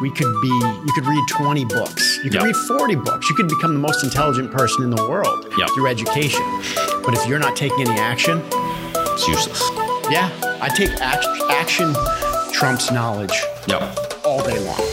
you could read 20 books. You could read 40 books. You could become the most intelligent person in the world through education. But if you're not taking any action, it's useless. Yeah, I take action trumps knowledge all day long.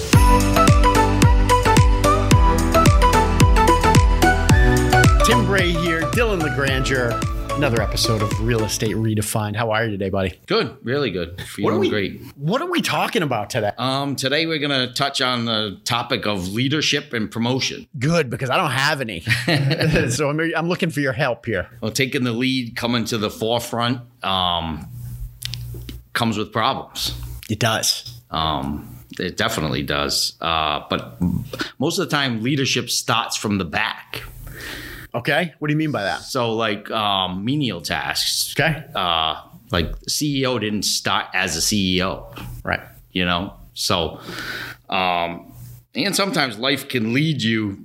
Tim Bray here, Dylan LeGranger. Another episode of Real Estate Redefined. How are you today, buddy? Good, really good. Feeling great. What are we talking about today? Today we're going to touch on the topic of leadership and promotion. Good, because I don't have any. So I'm looking for your help here. Well, taking the lead, coming to the forefront, comes with problems. It does. It definitely does. But most of the time, leadership starts from the back. Okay. What do you mean by that? So like menial tasks. Okay. Like CEO didn't start as a CEO. Right. You know? So, and sometimes life can lead you.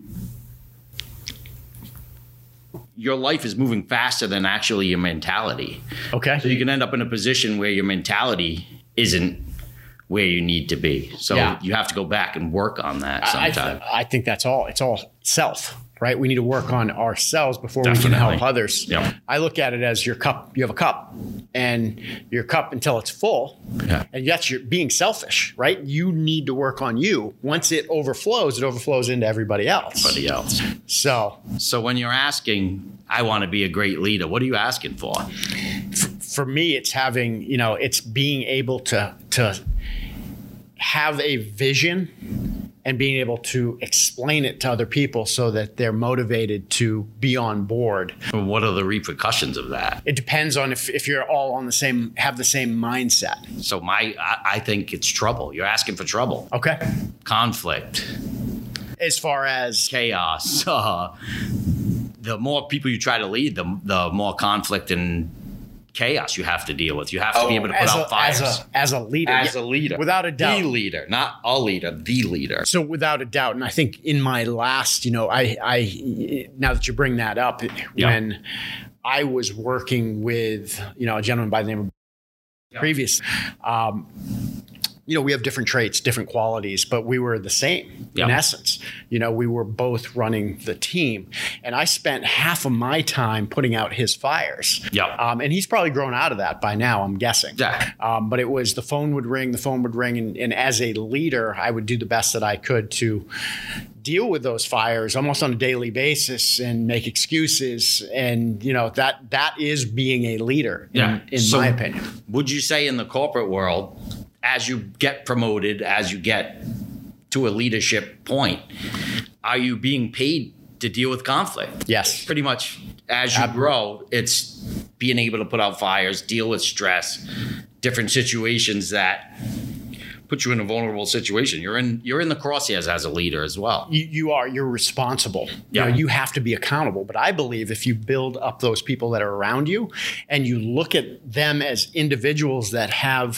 Your life is moving faster than actually your mentality. Okay. So you can end up in a position where your mentality isn't where you need to be. So you have to go back and work on that sometimes. I think that's all. It's all self. Right? We need to work on ourselves before we can help others. Yep. I look at it as your cup. You have a cup and your cup until it's full. Yeah. And that's you're being selfish, right? You need to work on you. Once it overflows into everybody else. So when you're asking, I want to be a great leader, what are you asking for? For me, it's having, it's being able to have a vision and being able to explain it to other people so that they're motivated to be on board. What are the repercussions of that? It depends on if you're all on have the same mindset. So I think it's trouble. You're asking for trouble. Okay. Conflict. As far as chaos. The more people you try to lead, the more conflict and chaos you have to deal with. You have to be able to put out fires. As a leader. As a leader. Without a doubt. The leader, not a leader, the leader. So without a doubt, and I think in my last, I now that you bring that up, when I was working with, a gentleman by the name of previous, we have different traits, different qualities, but we were the same in essence. We were both running the team. And I spent half of my time putting out his fires. And he's probably grown out of that by now, I'm guessing. Yeah. But it was the phone would ring. And as a leader, I would do the best that I could to deal with those fires almost on a daily basis and make excuses. And, that is being a leader in my opinion. Would you say in the corporate world, as you get promoted, as you get to a leadership point, are you being paid to deal with conflict? Yes. Pretty much as you grow, it's being able to put out fires, deal with stress, different situations that put you in a vulnerable situation. You're in the crosshairs as a leader as well. You're responsible. Yeah. You have to be accountable. But I believe if you build up those people that are around you and you look at them as individuals that have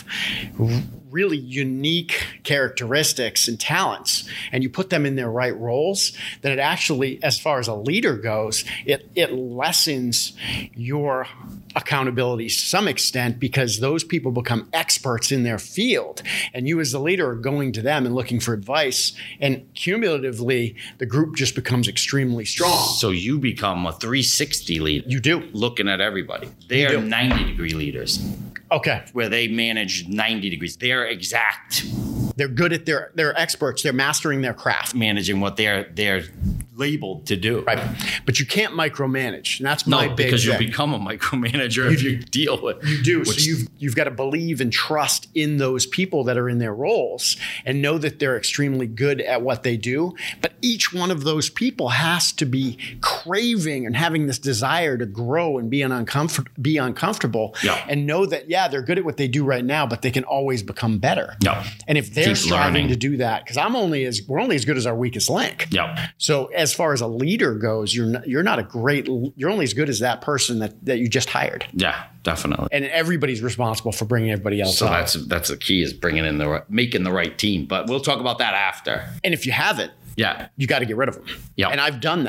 really unique characteristics and talents, and you put them in their right roles, then it actually, as far as a leader goes, it lessens your accountability to some extent because those people become experts in their field. And you as the leader are going to them and looking for advice. And cumulatively, the group just becomes extremely strong. So you become a 360 leader. You do. Looking at everybody. They are 90-degree leaders. Okay. Where they manage 90 degrees. They're exact. They're good at they're experts. They're mastering their craft. Managing what they're labeled to do. Right. But you can't micromanage. And that's my big because you'll thing. become a micromanager if you deal with. You do. So you've got to believe and trust in those people that are in their roles and know that they're extremely good at what they do. But each one of those people has to be craving and having this desire to grow and be uncomfortable and know that, they're good at what they do right now, but they can always become better. Yeah. And if they're striving to do that, because we're only as good as our weakest link. Yeah. So as far as a leader goes, you're only as good as that person that you just hired. Yeah, definitely. And everybody's responsible for bringing everybody else up. So that's the key, is making the right team. But we'll talk about that after. And if you haven't, you got to get rid of them. Yeah. And I've done that.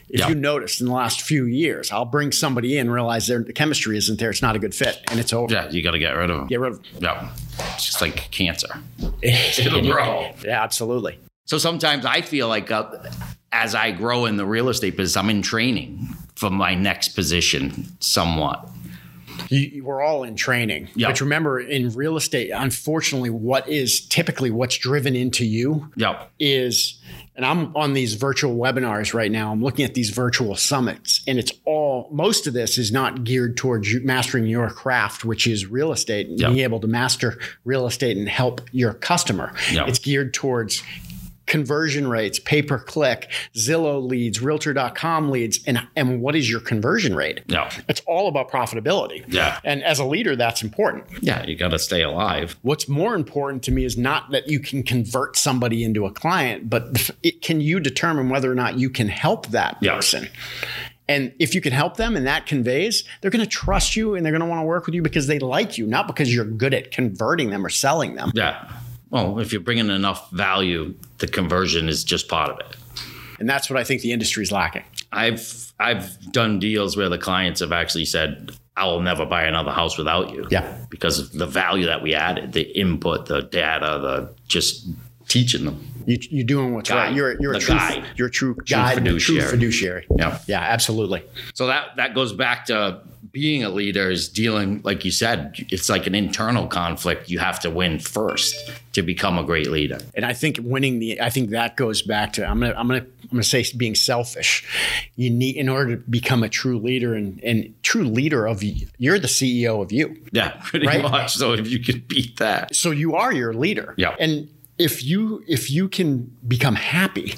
If you noticed in the last few years, I'll bring somebody in, realize the chemistry isn't there, it's not a good fit, and it's over. Yeah, you got to get rid of them. Get rid of them. Yeah, it's just like cancer. It'll grow. Yeah, absolutely. So sometimes I feel like as I grow in the real estate business, I'm in training for my next position somewhat. We're all in training. Yep. But remember, in real estate, unfortunately, what's driven into you is, and I'm on these virtual webinars right now. I'm looking at these virtual summits, and most of this is not geared towards you mastering your craft, which is real estate, and being able to master real estate and help your customer. It's geared towards conversion rates, pay-per-click, Zillow leads, Realtor.com leads, and what is your conversion rate? Yeah. It's all about profitability. Yeah. And as a leader, that's important. Yeah, you got to stay alive. What's more important to me is not that you can convert somebody into a client, but can you determine whether or not you can help that person? And if you can help them and that conveys, they're going to trust you and they're going to want to work with you because they like you, not because you're good at converting them or selling them. Yeah. Well, if you're bringing enough value, the conversion is just part of it. And that's what I think the industry is lacking. I've done deals where the clients have actually said, I will never buy another house without you. Yeah. Because of the value that we added, the input, the data, the just teaching them. You're doing what's right. You're a true guide. You're a true guide, fiduciary. True fiduciary. Yeah. Yeah, absolutely. So that goes back to being a leader is dealing, like you said, it's like an internal conflict. You have to win first to become a great leader. And I think I think that goes back to I'm gonna say being selfish. You need, in order to become a true leader and true leader of you're the CEO of you. Yeah, pretty much. So if you can beat that. So you are your leader. Yeah. And if you can become happy,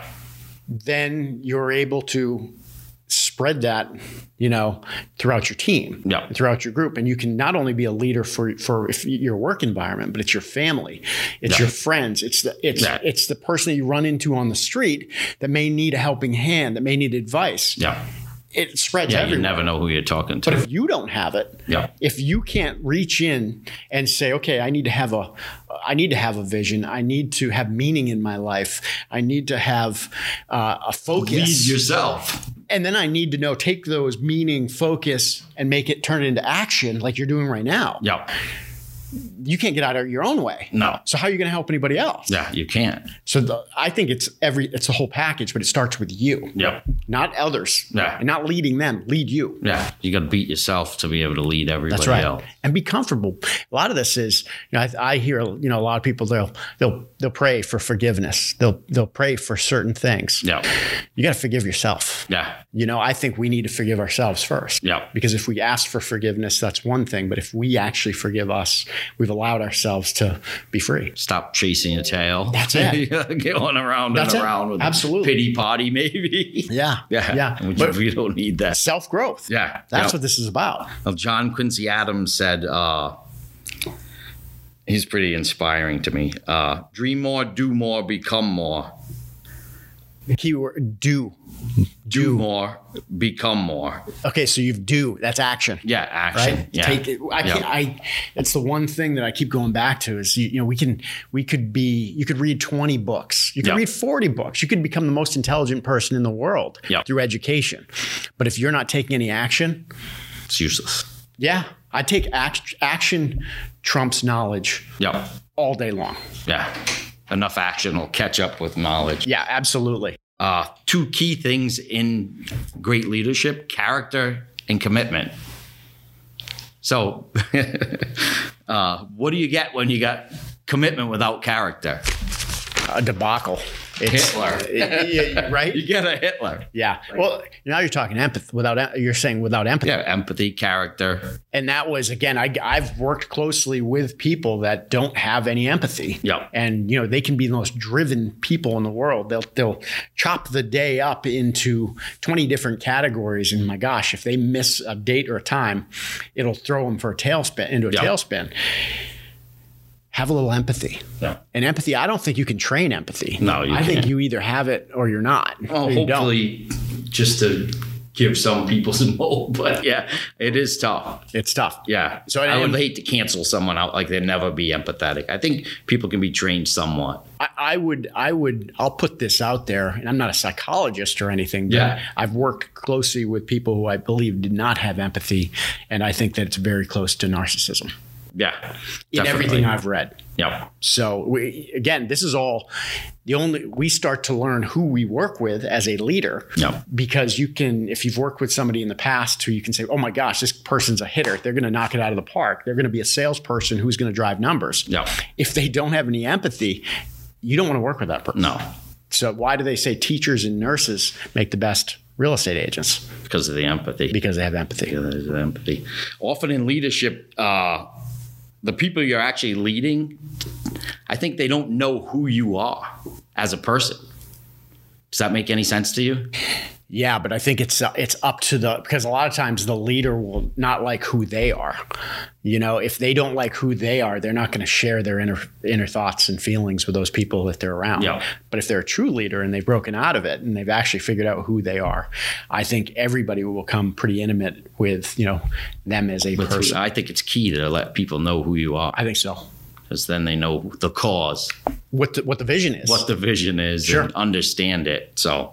then you're able to spread that, throughout your team, throughout your group. And you can not only be a leader for your work environment, but it's your family, it's your friends, it's the person that you run into on the street that may need a helping hand, that may need advice. Yeah. It spreads everywhere. You never know who you're talking to. But if you don't have it, if you can't reach in and say, okay, I need to have a vision. I need to have meaning in my life. I need to have a focus. Lead yourself. And then I need to take those meaning, focus, and make it turn into action like you're doing right now. Yeah. You can't get out of your own way. No. So how are you going to help anybody else? Yeah, you can't. So I think it's the whole package, but it starts with you. Yep. Not others. Yeah. And not leading them. Lead you. Yeah. You got to beat yourself to be able to lead everybody That's right. else. And be comfortable. A lot of this is, I hear, a lot of people, they'll pray for forgiveness. They'll pray for certain things. Yeah. You got to forgive yourself. Yeah. I think we need to forgive ourselves first. Yeah. Because if we ask for forgiveness, that's one thing. But if we actually forgive us, we've allowed ourselves to be free. Stop chasing your tail. That's it. Going around and around with absolutely pity party, maybe. Yeah. But we don't need that. Self-growth. Yeah. That's what this is about. Well, John Quincy Adams said, he's pretty inspiring to me. Dream more, do more, become more. The key word, do. Do more, become more. Okay, so you've do. That's action. Yeah, action. Right? Yeah. Take it. That's the one thing that I keep going back to is you could read 20 books. You could read 40 books. You could become the most intelligent person in the world through education. But if you're not taking any action, it's useless. Yeah. I take action trumps knowledge all day long. Yeah. Enough action will catch up with knowledge. Yeah, absolutely. Two key things in great leadership: character and commitment. So, what do you get when you got commitment without character? A debacle. Hitler. Right? You get a Hitler. Yeah. Well, now you're talking empathy. You're saying without empathy. Yeah, empathy, character. And that was, again, I've worked closely with people that don't have any empathy. Yeah. And, they can be the most driven people in the world. They'll chop the day up into 20 different categories. And my gosh, if they miss a date or a time, it'll throw them for a tailspin. Have a little empathy. Yeah. And empathy, I don't think you can train empathy. No, you can't. I think you either have it or you're not. Well, hopefully just to give some people some hope. But yeah, it is tough. It's tough. Yeah. So I would hate to cancel someone out like they'd never be empathetic. I think people can be trained somewhat. I'll put this out there, and I'm not a psychologist or anything, but I've worked closely with people who I believe did not have empathy, and I think that it's very close to narcissism. Yeah. In everything I've read. Yeah. So this is all we start to learn who we work with as a leader. Yeah. Because if you've worked with somebody in the past who you can say, oh my gosh, this person's a hitter. They're going to knock it out of the park. They're going to be a salesperson who's going to drive numbers. Yeah. If they don't have any empathy, you don't want to work with that person. No. So why do they say teachers and nurses make the best real estate agents? Because of the empathy. Because they have empathy. Yeah, there's empathy. Often in leadership, the people you're actually leading, I think they don't know who you are as a person. Does that make any sense to you? Yeah, but I think it's up to because a lot of times the leader will not like who they are. If they don't like who they are, they're not going to share their inner thoughts and feelings with those people that they're around. Yeah. But if they're a true leader and they've broken out of it and they've actually figured out who they are, I think everybody will become pretty intimate with them as a person. I think it's key to let people know who you are. I think so. Because then they know the cause. What the vision is. What the vision is. Sure. And understand it. So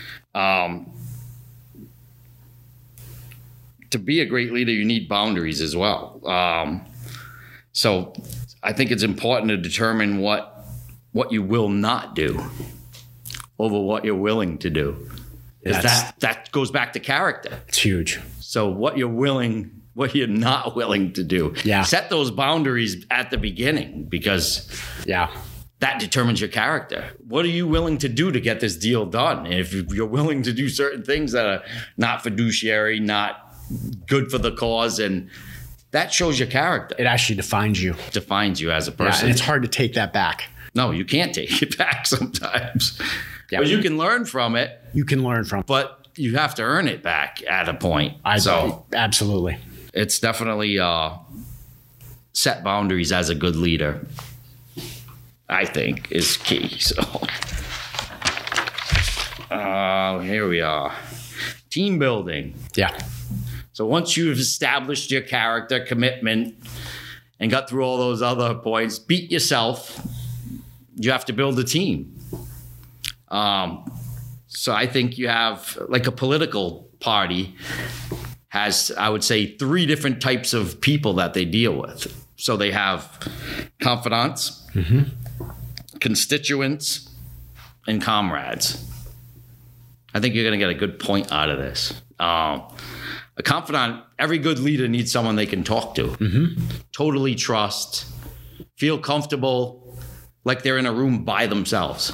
to be a great leader, you need boundaries as well. So I think it's important to determine what you will not do over what you're willing to do. That goes back to character. It's huge. So what you're not willing to do. Yeah. Set those boundaries at the beginning because that determines your character. What are you willing to do to get this deal done? And if you're willing to do certain things that are not fiduciary, not good for the cause, and that shows your character. It actually defines you. Defines you as a person. And it's hard to take that back. No, you can't take it back sometimes. Yeah. But you can learn from it. You can learn from it. But you have to earn it back at a point. Absolutely. It's definitely set boundaries as a good leader, I think, is key. So here we are. Team building. Yeah. So once you've established your character, commitment, and got through all those other points, beat yourself, you have to build a team. So I think you have, like a political party has, I would say, 3 different types of people that they deal with. So they have confidants, constituents, and comrades. I think you're going to get a good point out of this. A confidant, every good leader needs someone they can talk to, totally trust, feel comfortable, like they're in a room by themselves.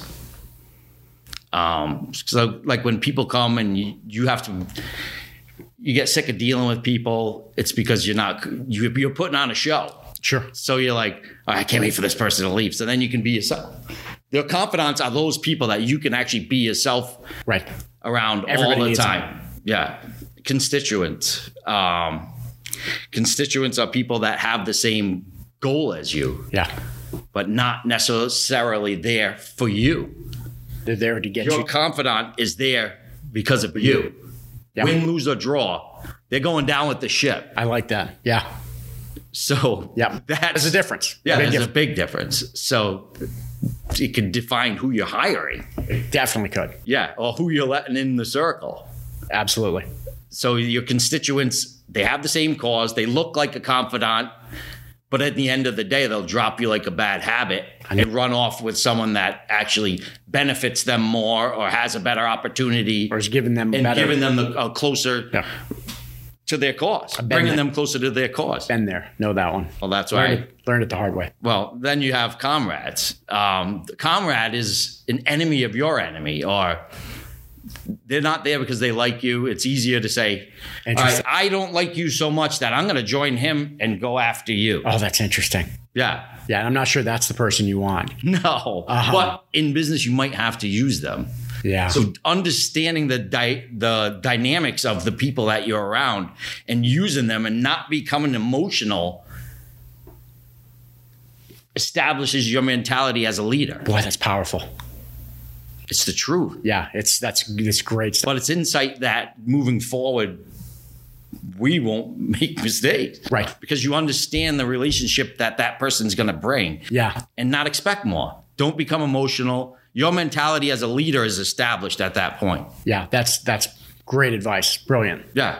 So like when people come and you get sick of dealing with people, it's because you're putting on a show. Sure. So you're like, oh, I can't wait for this person to leave. So then you can be yourself. The confidants are those people that you can actually be yourself around all the time. Yeah. Constituents. Constituents are people that have the same goal as you. Yeah. But not necessarily there for you. They're there to get you. Your confidant is there because of you. Yeah. Win, lose, or draw. They're going down with the ship. I like that. Yeah. So that's a difference. Yeah, there's a big difference. So it can define who you're hiring. It definitely could. Yeah, or who you're letting in the circle. Absolutely. So your constituents, they have the same cause. They look like a confidant, but at the end of the day, they'll drop you like a bad habit and run off with someone that actually benefits them more or has a better opportunity. Or is giving them closer to their cause, bringing them closer to their cause. Been there. Know that one. Well, that's why learned it the hard way. Well, then you have comrades. The comrade is an enemy of your enemy, or they're not there because they like you. It's easier to say, all right, I don't like you so much that I'm going to join him and go after you. Oh, that's interesting. Yeah. Yeah, I'm not sure that's the person you want. No. But in business, you might have to use them. Yeah. So understanding the dynamics of the people that you're around and using them and not becoming emotional establishes your mentality as a leader. Boy, that's powerful. It's the truth. Yeah, it's great stuff. But it's insight that moving forward, we won't make mistakes. Right. Because you understand the relationship that person's going to bring. Yeah. And not expect more. Don't become emotional. Your mentality as a leader is established at that point. Yeah, that's great advice. Brilliant. Yeah.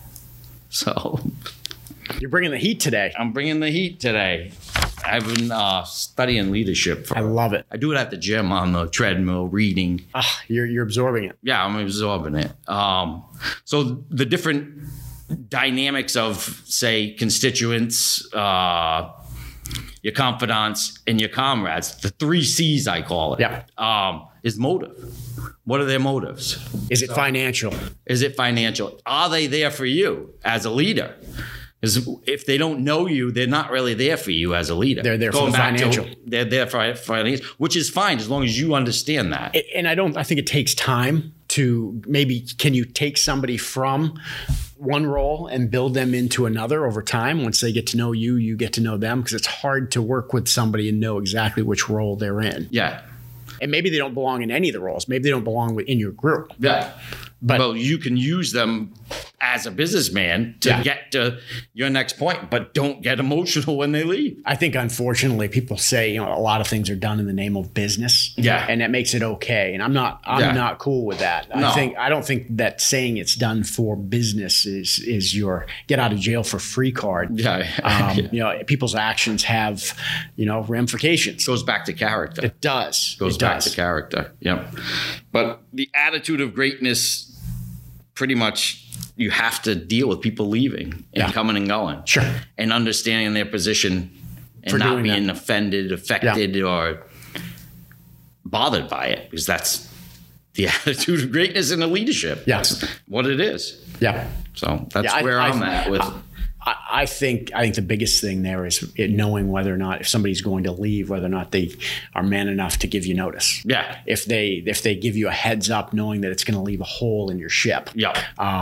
So you're bringing the heat today. I'm bringing the heat today. I've been studying leadership. I love it. I do it at the gym on the treadmill, reading. You're absorbing it. Yeah, I'm absorbing it. So the different dynamics of, say, constituents, your confidants, and your comrades, the 3 C's I call it, is motive. What are their motives? Is it financial? Is it financial? Are they there for you as a leader? Because if they don't know you, they're not really there for you as a leader. They're there for the financial. They're there for financial, which is fine as long as you understand that. And I think it takes time to can you take somebody from one role and build them into another over time? Once they get to know you, you get to know them, because it's hard to work with somebody and know exactly which role they're in. Yeah. And maybe they don't belong in any of the roles. Maybe they don't belong in your group. Yeah. But you can use them as a businessman to get to your next point, but don't get emotional when they leave. I think, unfortunately, people say, a lot of things are done in the name of business. Yeah. And that makes it okay. And I'm not cool with that. No. I don't think that saying it's done for business is your get out of jail for free card. Yeah. People's actions have, ramifications. Goes back to character. It does. Goes back to character. Yep. But the attitude of greatness, pretty much you have to deal with people leaving and coming and going. Sure. And understanding their position and For not doing being that. offended, affected, or bothered by it, because that's the attitude of greatness in the leadership. Yeah. That's what it is. Yeah. So that's where I'm at with I think the biggest thing there is knowing whether or not, if somebody's going to leave, whether or not they are man enough to give you notice. Yeah. If they give you a heads up, knowing that it's going to leave a hole in your ship. Yeah.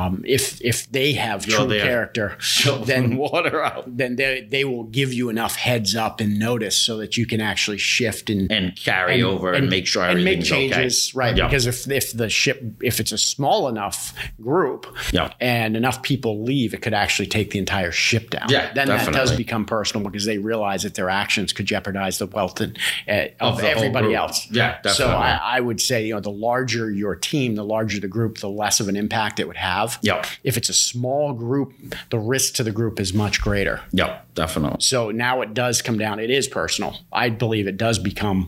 If they have true character, then water out. Then they will give you enough heads up and notice so that you can actually shift and carry over and make sure everything's and make changes, okay. Right? Yeah. Because if the ship, if it's a small enough group, and enough people leave, it could actually take the entire ship down. Yeah, then definitely. That does become personal, because they realize that their actions could jeopardize the wealth of the everybody else. Yeah, definitely. So I would say, the larger your team, the larger the group, the less of an impact it would have. Yeah. If it's a small group, the risk to the group is much greater. Yeah, definitely. So now it does come down. It is personal. I believe it does become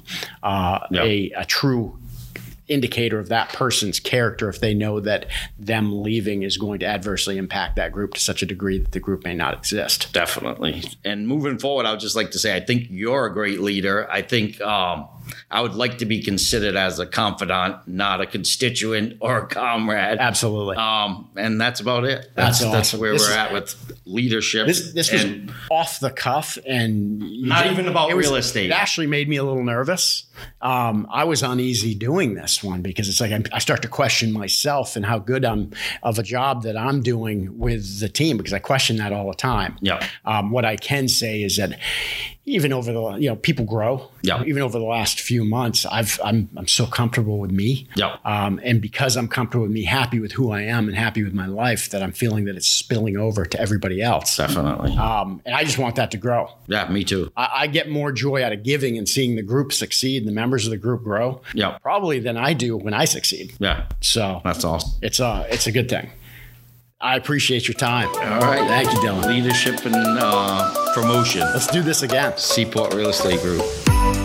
a true indicator of that person's character if they know that them leaving is going to adversely impact that group to such a degree that the group may not exist. Definitely. And moving forward, I would just like to say, I think you're a great leader. I think I would like to be considered as a confidant, not a constituent or a comrade. Absolutely. And that's about it. That's where we're at with leadership. This was off the cuff, and not even about real estate. It actually made me a little nervous. I was uneasy doing this one, because it's like I start to question myself and how good of a job that I'm doing with the team, because I question that all the time. Yeah. What I can say is that even over the, people grow. Yeah. Even over the last few months, I'm so comfortable with me. Yeah. And because I'm comfortable with me, happy with who I am and happy with my life, that I'm feeling that it's spilling over to everybody else. Definitely. And I just want that to grow. Yeah, me too. I get more joy out of giving and seeing the group succeed and the members of the group grow. Yeah. Probably than I do when I succeed. Yeah. So that's awesome. It's a good thing. I appreciate your time. All right. Thank you, Dylan. Leadership and promotion. Let's do this again. Seaport Real Estate Group.